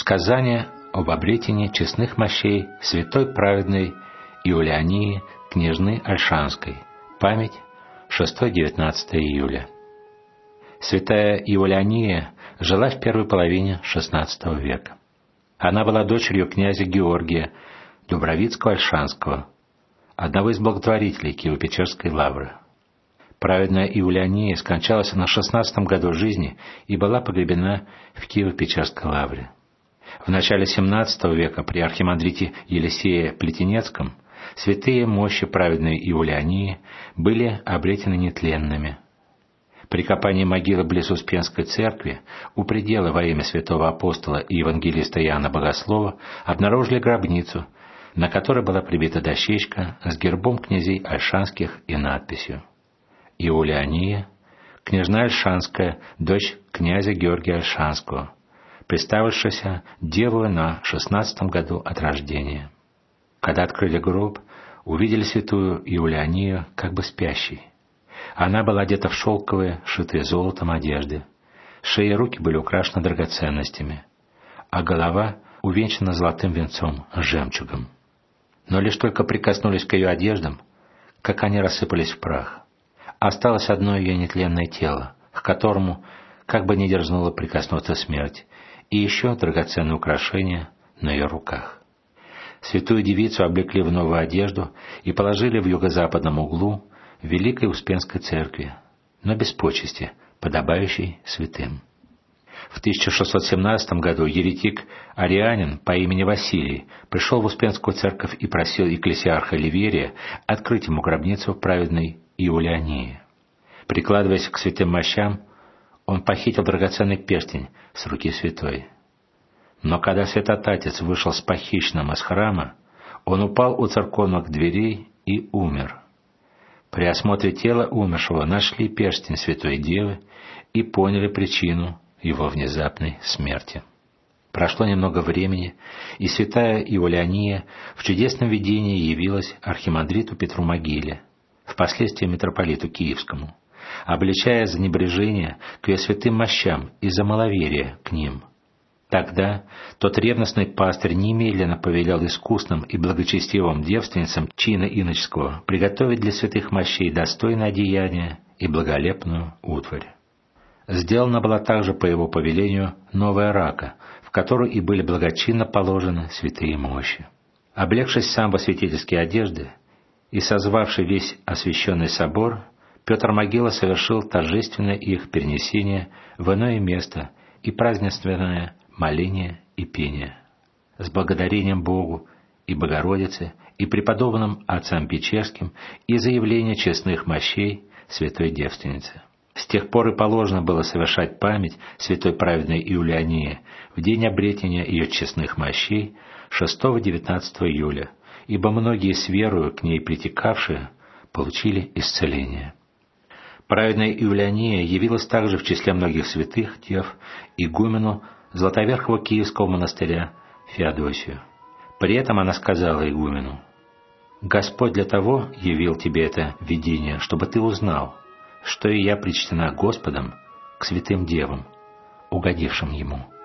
Сказание об обретении честных мощей святой праведной Иулиании, княжны Ольшанской. Память 6-19 июля. Святая Иулиания жила в первой половине XVI века. Она была дочерью князя Георгия Дубровицкого-Ольшанского, одного из благотворителей Киево-Печерской лавры. Праведная Иулиания скончалась на 16 году жизни и была погребена в Киево-Печерской лавре. В начале XVII века при архимандрите Елисее Плетенецком святые мощи праведной Иулиании были обретены нетленными. При копании могилы близ Успенской церкви у предела во имя святого апостола и евангелиста Иоанна Богослова обнаружили гробницу, на которой была прибита дощечка с гербом князей Ольшанских и надписью: «Иулиания, княжна Ольшанская, дочь князя Георгия Ольшанского, представившаяся девою на 16 году от рождения». Когда открыли гроб, увидели святую Иулианию как бы спящей. Она была одета в шелковые, шитые золотом одежды. Шея и руки были украшены драгоценностями, а голова увенчана золотым венцом с жемчугом. Но лишь только прикоснулись к ее одеждам, как они рассыпались в прах. Осталось одно ее нетленное тело, к которому как бы не дерзнула прикоснуться смерть, и еще драгоценные украшения на ее руках. Святую девицу облекли в новую одежду и положили в юго-западном углу Великой Успенской церкви, но без почести, подобающей святым. В 1617 году еретик-арианин по имени Василий пришел в Успенскую церковь и просил екклесиарха Ливерия открыть ему гробницу праведной Иулиании. Прикладываясь к святым мощам, он похитил драгоценный перстень с руки святой. Но когда святотатец вышел с похищенным из храма, он упал у церковных дверей и умер. При осмотре тела умершего нашли перстень святой девы и поняли причину его внезапной смерти. Прошло немного времени, и святая Иулиания в чудесном видении явилась архимандриту Петру Могиле, впоследствии митрополиту Киевскому, обличая за небрежение к ее святым мощам и за маловерие к ним. Тогда тот ревностный пастырь немедленно повелел искусным и благочестивым девственницам чина иноческого приготовить для святых мощей достойное одеяние и благолепную утварь. Сделана была также по его повелению новая рака, в которую и были благочинно положены святые мощи. Облегшись сам во святительские одежды и созвавший весь освященный собор, Петр Могила совершил торжественное их перенесение в иное место и празднественное моление и пение с благодарением Богу и Богородице и преподобным отцам Печерским и заявление честных мощей святой девственницы. С тех пор и положено было совершать память святой праведной Иулиании в день обретения ее честных мощей 6-19 июля, ибо многие с верою к ней притекавшие получили исцеление. Праведная Иулиания явилась также в числе многих святых дев игумену Златоверхого Киевского монастыря Феодосию. При этом она сказала игумену: «Господь для того явил тебе это видение, чтобы ты узнал, что и я причтена Господом к святым девам, угодившим Ему».